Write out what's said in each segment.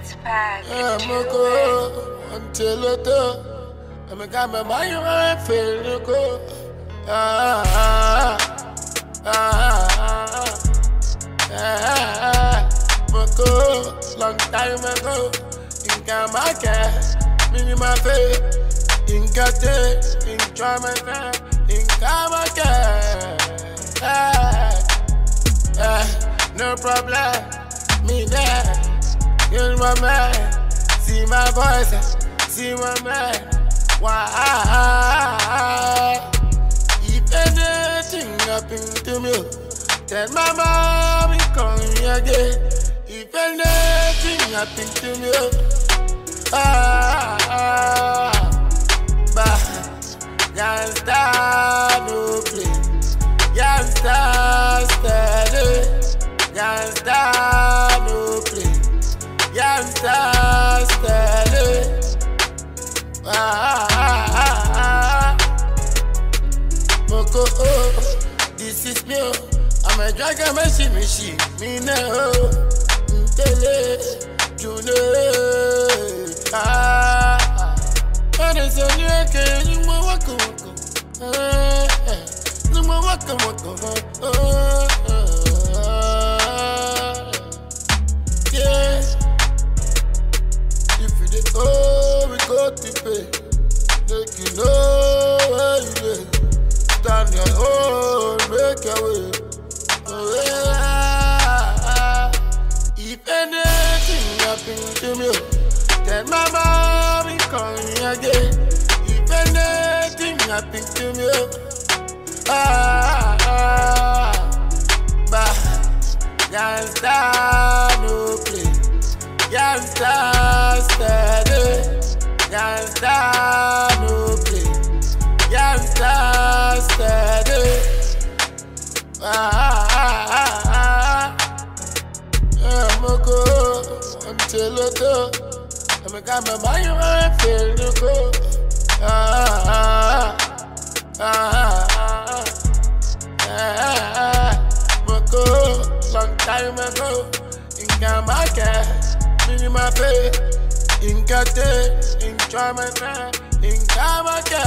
Moko until it I'm a guy, my mind, I feel you go. Moko, long time ago, in Kamaka, minimum faith, in Kate, in Jamaica, in Kamaka. No problem, me there. You're my man, see my voice, see my man. Why? If anything happen to me, tell my mommy come here again. If anything happen to me, gangsta no play, gangsta steady, gangsta no play. Youngster steady. Moko, this is me. I'm a dragon machine. Me know, tele, you know. And it's a new game. You mo waka. You mo waka. Oh, we got to pay. Make you know where you live. Stand your own, make your way. Oh, yeah. If anything happen to me, then my mommy call me again. If anything happen to me, gangsta no play. Gangsta steady, gangsta no play, gangsta steady. Moko until it I'm a guy, my mind, I feel you go. Moko, long time ago, in Kamaka. My faith, in Kate, in Jamaica, in Kamaka.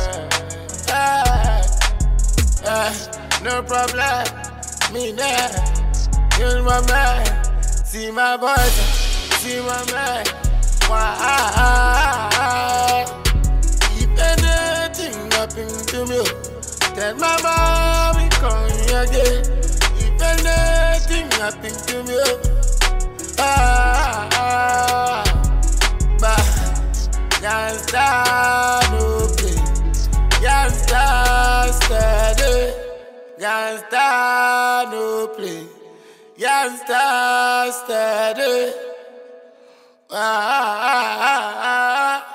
No problem, me there. You're my man, see my voice, see my man. Why? If anything happen to me, tell my mommy come here again. If anything happen to me, gangsta no play, gangsta steady, gangsta no play, gangsta steady.